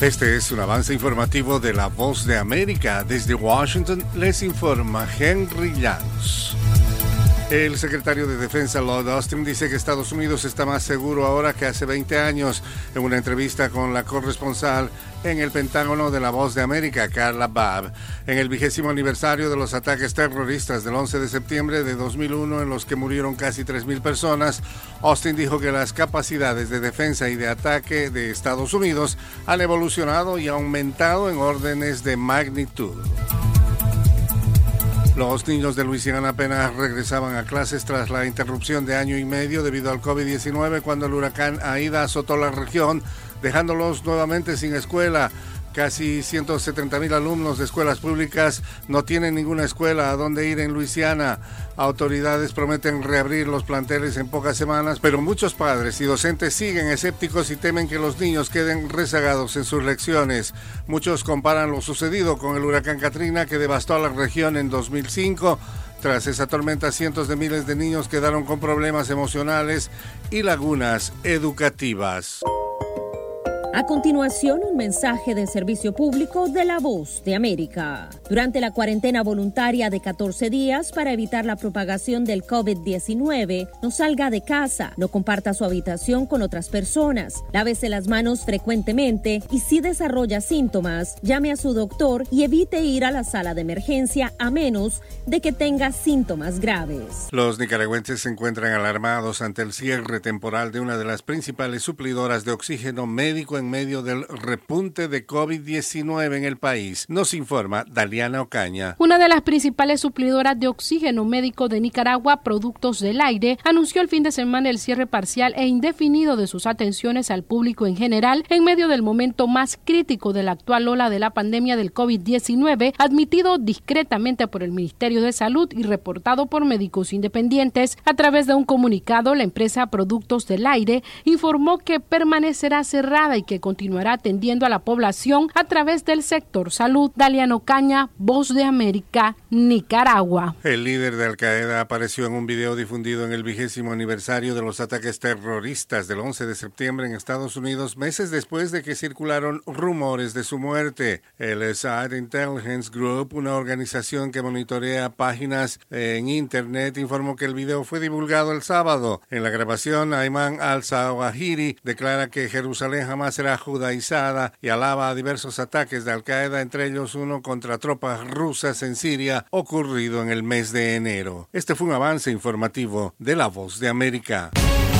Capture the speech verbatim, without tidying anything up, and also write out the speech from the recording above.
Este es un avance informativo de La Voz de América. Desde Washington les informa Henry Llanos. El secretario de Defensa, Lloyd Austin, dice que Estados Unidos está más seguro ahora que hace veinte años. En una entrevista con la corresponsal en el Pentágono de La Voz de América, Carla Babb, en el vigésimo aniversario de los ataques terroristas del once de septiembre de dos mil uno, en los que murieron casi tres mil personas, Austin dijo que las capacidades de defensa y de ataque de Estados Unidos han evolucionado y aumentado en órdenes de magnitud. Los niños de Luisiana apenas regresaban a clases tras la interrupción de año y medio debido al COVID diecinueve cuando el huracán Aida azotó la región, dejándolos nuevamente sin escuela. Casi ciento setenta mil alumnos de escuelas públicas no tienen ninguna escuela a donde ir en Luisiana. Autoridades prometen reabrir los planteles en pocas semanas, pero muchos padres y docentes siguen escépticos y temen que los niños queden rezagados en sus lecciones. Muchos comparan lo sucedido con el huracán Katrina, que devastó a la región en dos mil cinco. Tras esa tormenta, cientos de miles de niños quedaron con problemas emocionales y lagunas educativas. A continuación, un mensaje de servicio público de La Voz de América. Durante la cuarentena voluntaria de catorce días para evitar la propagación del COVID diecinueve, no salga de casa, no comparta su habitación con otras personas, lávese las manos frecuentemente y si desarrolla síntomas, llame a su doctor y evite ir a la sala de emergencia a menos de que tenga síntomas graves. Los nicaragüenses se encuentran alarmados ante el cierre temporal de una de las principales suplidoras de oxígeno médico en en medio del repunte de COVID diecinueve en el país. Nos informa Daliana Ocaña. Una de las principales suplidoras de oxígeno médico de Nicaragua, Productos del Aire, anunció el fin de semana el cierre parcial e indefinido de sus atenciones al público en general en medio del momento más crítico de la actual ola de la pandemia del COVID diecinueve, admitido discretamente por el Ministerio de Salud y reportado por médicos independientes. A través de un comunicado, la empresa Productos del Aire informó que permanecerá cerrada y que que continuará atendiendo a la población a través del sector salud. Daliana Ocaña, Voz de América, Nicaragua. El líder de Al Qaeda apareció en un video difundido en el vigésimo aniversario de los ataques terroristas del once de septiembre en Estados Unidos, meses después de que circularon rumores de su muerte. El Side Intelligence Group, una organización que monitorea páginas en Internet, informó que el video fue divulgado el sábado. En la grabación, Ayman al-Zawahiri declara que Jerusalén jamás será judaizada y alaba a diversos ataques de Al Qaeda, entre ellos uno contra tropas rusas en Siria, ocurrido en el mes de enero. Este fue un avance informativo de La Voz de América.